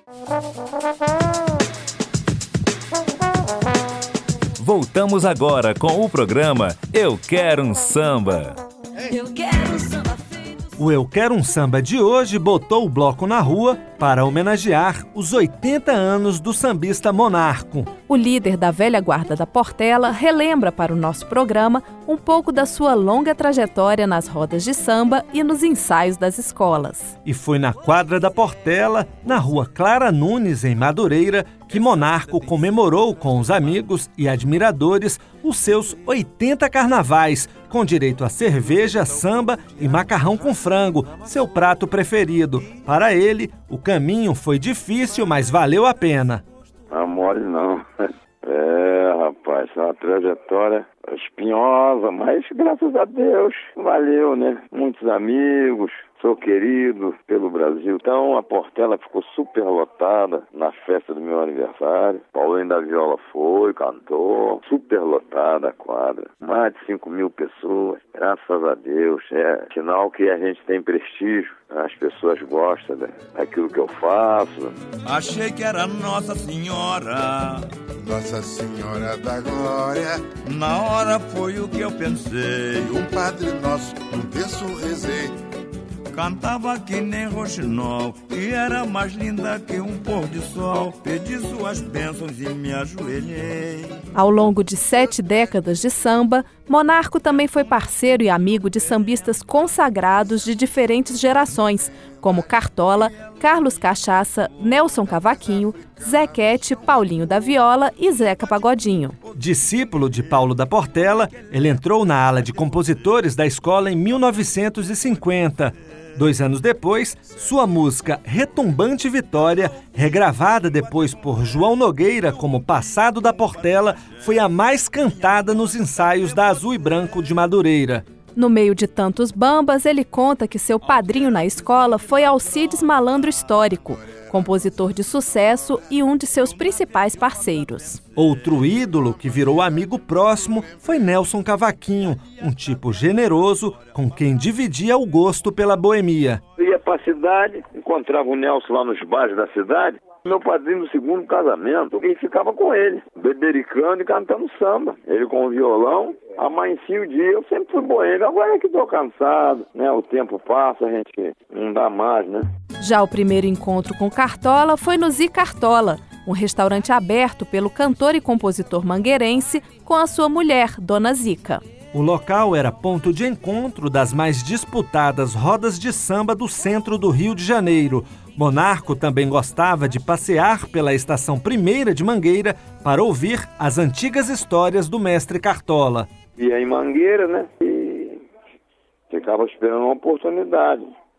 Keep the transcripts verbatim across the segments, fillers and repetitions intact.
Voltamos agora com o programa Eu Quero um Samba. Eu quero um samba. O Eu Quero um Samba de hoje botou o bloco na rua para homenagear os oitenta anos do sambista Monarco. O líder da velha guarda da Portela relembra para o nosso programa um pouco da sua longa trajetória nas rodas de samba e nos ensaios das escolas. E foi na quadra da Portela, na rua Clara Nunes, em Madureira, que Monarco comemorou com os amigos e admiradores os seus oitenta carnavais, com direito a cerveja, samba e macarrão com frango, seu prato preferido. Para ele, o caminho foi difícil, mas valeu a pena. Não mole não. É, rapaz, é uma trajetória espinhosa, mas graças a Deus valeu, né? Muitos amigos, sou querido pelo Brasil. Então a Portela ficou super lotada na festa do meu aniversário. Paulinho da Viola foi, cantou, super lotada a quadra. Mais de cinco mil pessoas, graças a Deus. É sinal que a gente tem prestígio. As pessoas gostam daquilo que eu faço. Achei que era Nossa Senhora, Nossa Senhora da Glória. Na hora foi o que eu pensei. Um Padre Nosso, um terço rezei. Cantava que nem roxinol e era mais linda que um pôr de sol. Pedi suas bênçãos e me ajoelhei. Ao longo de sete décadas de samba, Monarco também foi parceiro e amigo de sambistas consagrados de diferentes gerações, como Cartola, Carlos Cachaça, Nelson Cavaquinho, Zequete, Paulinho da Viola e Zeca Pagodinho. Discípulo de Paulo da Portela, ele entrou na ala de compositores da escola em mil novecentos e cinquenta. Dois anos depois, sua música Retumbante Vitória, regravada depois por João Nogueira como Passado da Portela, foi a mais cantada nos ensaios da Azul e Branco de Madureira. No meio de tantos bambas, ele conta que seu padrinho na escola foi Alcides Malandro Histórico, compositor de sucesso e um de seus principais parceiros. Outro ídolo que virou amigo próximo foi Nelson Cavaquinho, um tipo generoso com quem dividia o gosto pela boemia. Eu ia para a cidade, encontrava o Nelson lá nos bares da cidade, meu padrinho do segundo casamento, e ficava com ele, bebericando e cantando samba. Ele com o violão, amanhecia o dia, eu sempre fui boêmio, agora é que estou cansado, né? O tempo passa, a gente não dá mais, né? Já o primeiro encontro com Cartola foi no Zi Cartola, um restaurante aberto pelo cantor e compositor mangueirense com a sua mulher, Dona Zica. O local era ponto de encontro das mais disputadas rodas de samba do centro do Rio de Janeiro. Monarco também gostava de passear pela Estação Primeira de Mangueira para ouvir as antigas histórias do mestre Cartola. Ia em Mangueira, né? E ficava esperando uma oportunidade,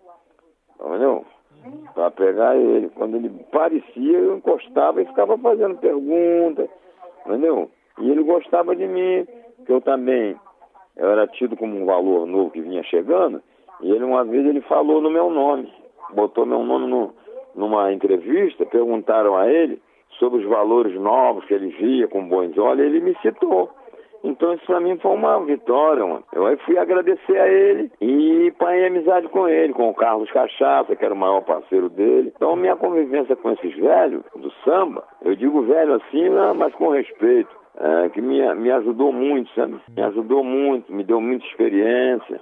entendeu? Para pegar ele. Quando ele parecia, eu encostava e ficava fazendo perguntas, entendeu? E ele gostava de mim, que eu também, eu era tido como um valor novo que vinha chegando, e ele uma vez ele falou no meu nome, botou meu nome no, numa entrevista, perguntaram a ele sobre os valores novos que ele via com bons olhos, e ele me citou. Então isso para mim foi uma vitória, mano. Eu aí fui agradecer a ele e panhei amizade com ele, com o Carlos Cachaça, que era o maior parceiro dele. Então minha convivência com esses velhos do samba, eu digo velho assim, mas com respeito, é, que me, me ajudou muito, sabe? Me ajudou muito, me deu muita experiência.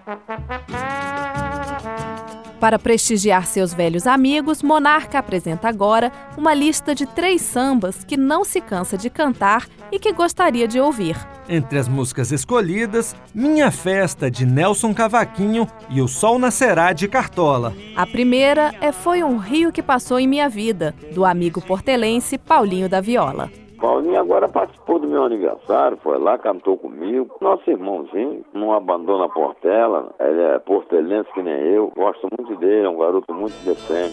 Para prestigiar seus velhos amigos, Monarca apresenta agora uma lista de três sambas que não se cansa de cantar e que gostaria de ouvir. Entre as músicas escolhidas, Minha Festa, de Nelson Cavaquinho, e O Sol Nascerá, de Cartola. A primeira é Foi um Rio que Passou em Minha Vida, do amigo portelense Paulinho da Viola. Paulinho agora participou do meu aniversário, foi lá, cantou comigo. Nosso irmãozinho, não abandona a Portela, ele é portelense que nem eu. Gosto muito dele, é um garoto muito decente.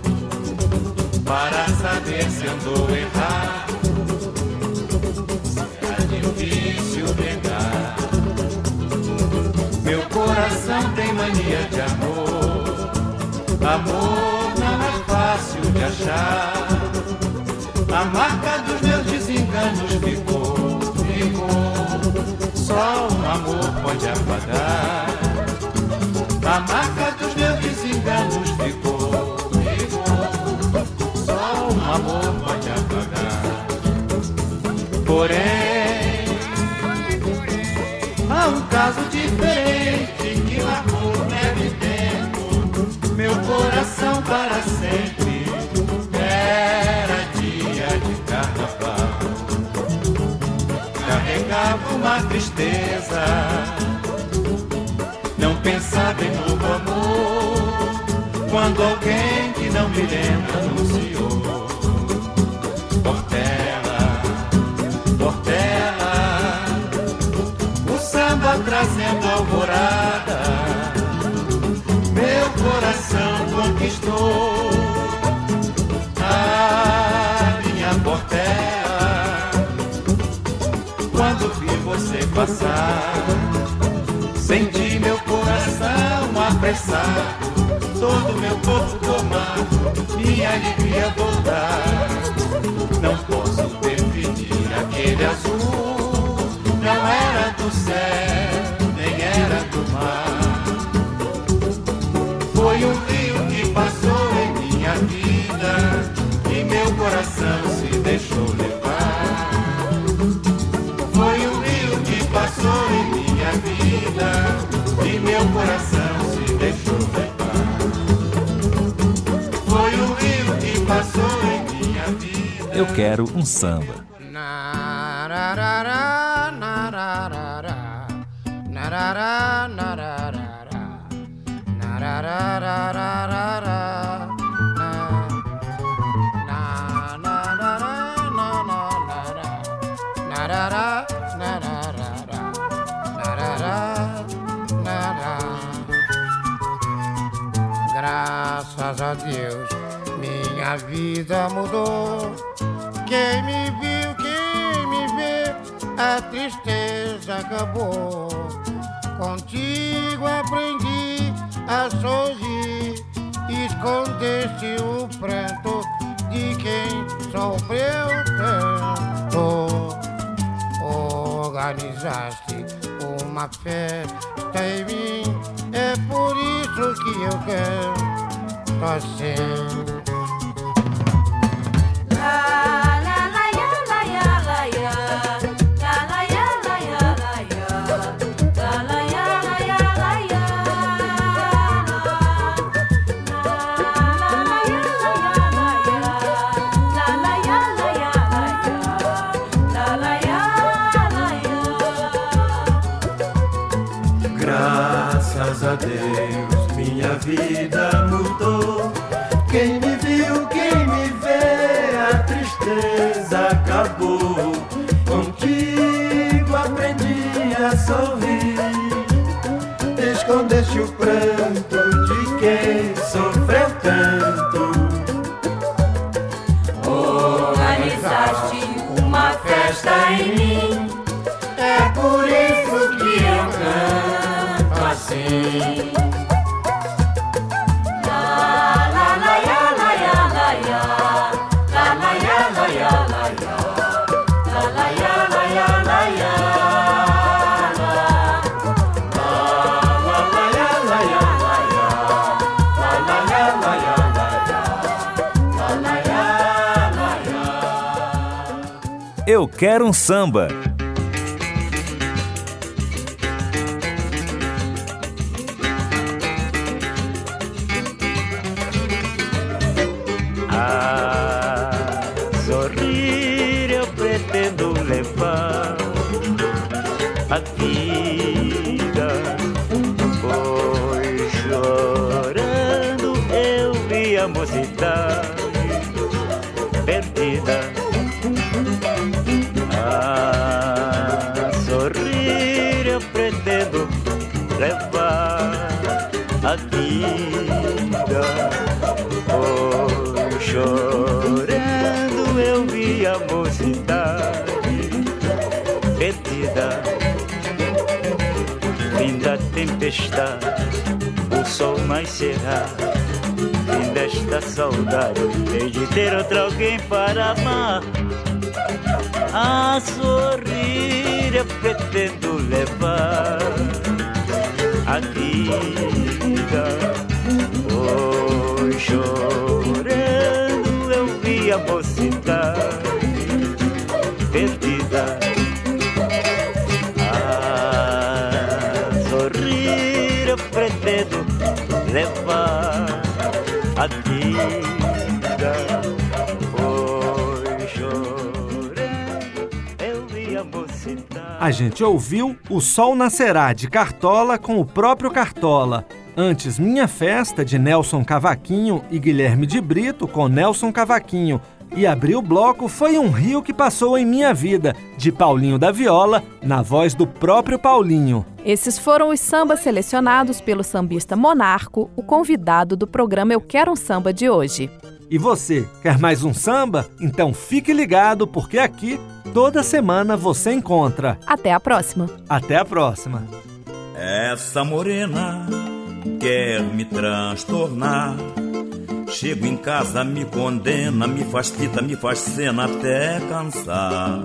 Para saber se andou errado, não tem mania de amor. Amor não é fácil de achar. A marca dos meus desenganos ficou, ficou. Só um amor pode apagar. A marca dos meus desenganos ficou, ficou. Só um amor pode apagar. Porém, há um caso diferente que marcou neve tempo meu coração para sempre. Era dia de carnaval, carregava uma tristeza, não pensava em novo amor, quando alguém que não me lembra anunciou: Portela, Portela, o samba trazendo alvorada, meu coração conquistou. A minha Portela, quando vi você passar, senti meu coração apressado, todo meu corpo tomado, minha alegria voltar. Não posso definir aquele azul, não era do céu, nem era do mar. Foi um rio que passou em minha vida e meu coração se deixou levar. Foi um rio que passou em minha vida e meu coração se deixou levar. Foi um rio que passou em minha vida. Eu quero um samba. Graças a Deus, minha vida mudou. Quem me viu, quem me vê, a tristeza acabou. Contigo aprendi a sorrir, escondeste o pranto de quem sofreu tanto. Organizaste uma festa em mim, é por isso que eu canto assim. Graças a Deus, minha vida mudou. Quem me viu, quem me vê, a tristeza acabou. Contigo aprendi a sorrir, escondeste o pranto de quem sofreu tanto. Organizaste uma festa em mim, é por isso que eu canto assim. Eu quero um samba. A sorrir eu pretendo levar a vida, pois chorando eu vi a mocidade perdida. A sorrir eu pretendo levar a vida, pois chorando eu vi a mocidade perdida. Vinda tempestade, o sol nascerá. Fim desta saudade, hei de ter outro alguém para amar. A sorrir eu pretendo levar a vida. Hoje chorando eu vi a mocidade perdida. A sorrir eu pretendo levar a vida. Hoje chorando eu vi a mocidade. A gente ouviu O Sol Nascerá, de Cartola, com o próprio Cartola. Antes, Minha Festa, de Nelson Cavaquinho e Guilherme de Brito, com Nelson Cavaquinho. E abriu o bloco Foi um Rio que Passou em Minha Vida, de Paulinho da Viola, na voz do próprio Paulinho. Esses foram os sambas selecionados pelo sambista Monarco, o convidado do programa Eu Quero um Samba de hoje. E você, quer mais um samba? Então fique ligado, porque aqui, toda semana, você encontra. Até a próxima. Até a próxima. Essa morena quer me transtornar. Chego em casa, me condena, me faz fita, me faz cena até cansar.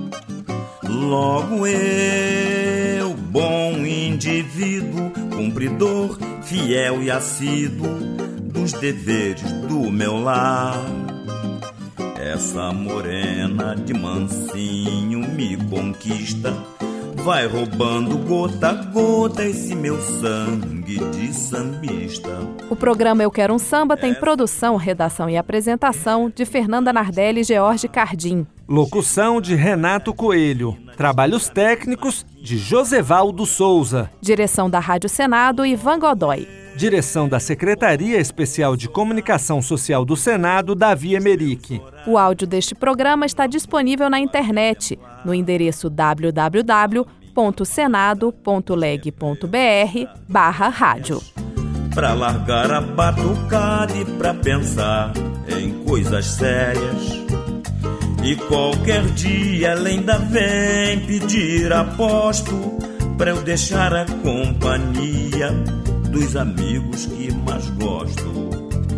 Logo eu, bom indivíduo, cumpridor, fiel e assíduo dos deveres do meu lar. Essa morena de mansinho me conquista, vai roubando gota a gota esse meu sangue de sambista. O programa Eu Quero um Samba tem produção, redação e apresentação de Fernanda Nardelli e George Cardim. Locução de Renato Coelho. Trabalhos técnicos de Josevaldo Souza. Direção da Rádio Senado, Ivan Godoy. Direção da Secretaria Especial de Comunicação Social do Senado, Davi Emerick. O áudio deste programa está disponível na internet, no endereço w w w ponto senado ponto leg ponto b r barra rádio. Pra largar a batucada e pra pensar em coisas sérias. E qualquer dia ela ainda vem pedir aposto pra eu deixar a companhia dos amigos que mais gosto.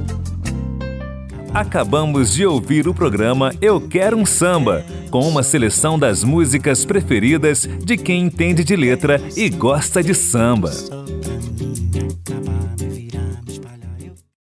Acabamos de ouvir o programa Eu Quero um Samba, com uma seleção das músicas preferidas de quem entende de letra e gosta de samba.